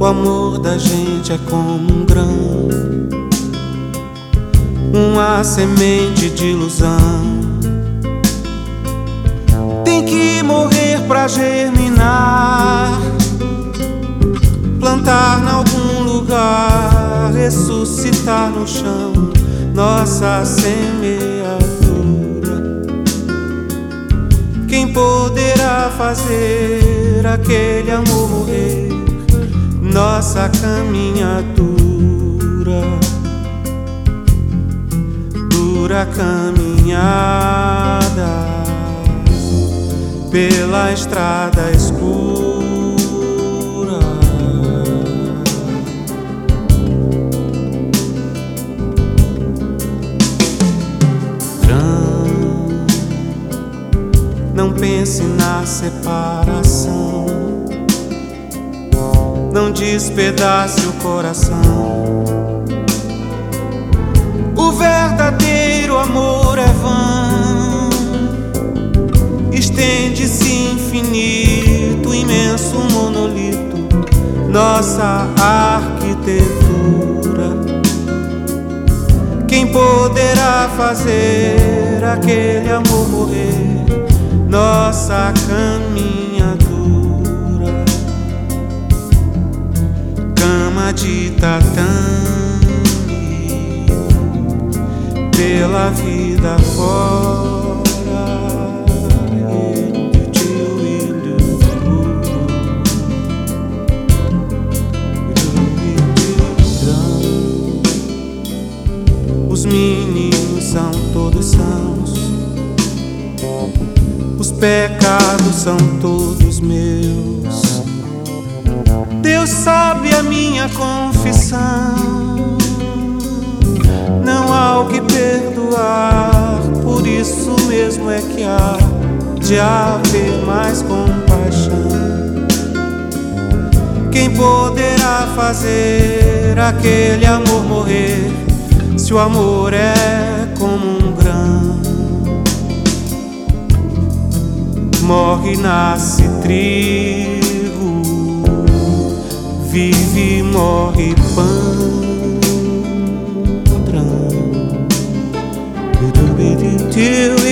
amor da gente é como um grão, uma semente de ilusão. Tem que morrer pra germinar, plantar em algum lugar, ressuscitar no chão nossa semeadura. Quem poderá fazer aquele amor morrer? Nossa caminhadura, dura caminhada pela estrada escura. Não pense na separação, não despedace o coração. O verdadeiro amor é vão, estende-se infinito, imenso monolito, nossa arquitetura. Quem poderá fazer aquele amor morrer? Nossa caminhadura, cama de tatame pela vida fora. Os meninos são todos sãos, os pecados são todos meus. Deus sabe a minha confissão, não há o que perdoar, por isso mesmo é que há de haver mais compaixão. Quem poderá fazer aquele amor morrer, se o amor é como um grão? Morre, nasce trigo, vive, morre pão. Tran.